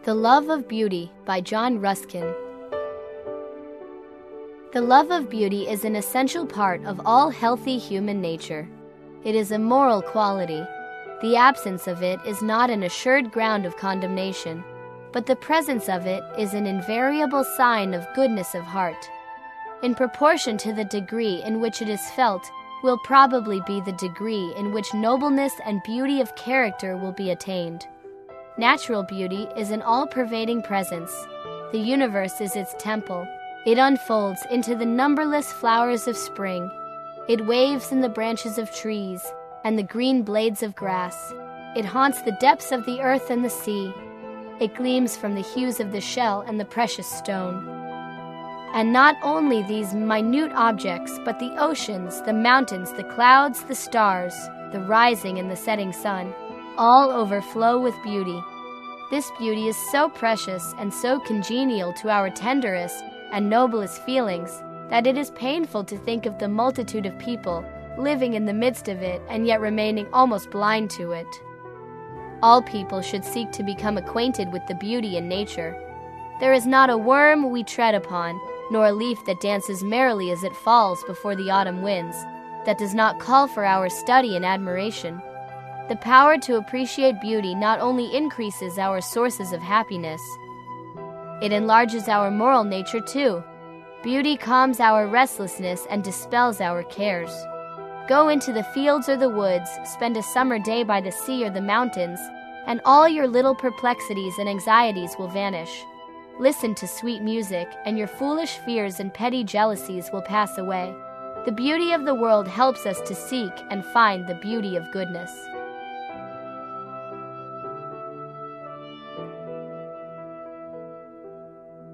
The Love of Beauty by John Ruskin. The love of beauty is an essential part of all healthy human nature. It is a moral quality. The absence of it is not an assured ground of condemnation, but the presence of it is an invariable sign of goodness of heart. In proportion to the degree in which it is felt will probably be the degree in which nobleness and beauty of character will be attained. Natural beauty is an all-pervading presence. The universe is its temple. It unfolds into the numberless flowers of spring. It waves in the branches of trees and the green blades of grass. It haunts the depths of the earth and the sea. It gleams from the hues of the shell and the precious stone. And not only these minute objects, but the oceans, the mountains, the clouds, the stars, the rising and the setting sun, all overflow with beauty. This beauty is so precious and so congenial to our tenderest and noblest feelings that it is painful to think of the multitude of people living in the midst of it and yet remaining almost blind to it. All people should seek to become acquainted with the beauty in nature. There is not a worm we tread upon, nor a leaf that dances merrily as it falls before the autumn winds, that does not call for our study and admiration. The power to appreciate beauty not only increases our sources of happiness, it enlarges our moral nature too. Beauty calms our restlessness and dispels our cares. Go into the fields or the woods, spend a summer day by the sea or the mountains, and all your little perplexities and anxieties will vanish. Listen to sweet music, and your foolish fears and petty jealousies will pass away. The beauty of the world helps us to seek and find the beauty of goodness.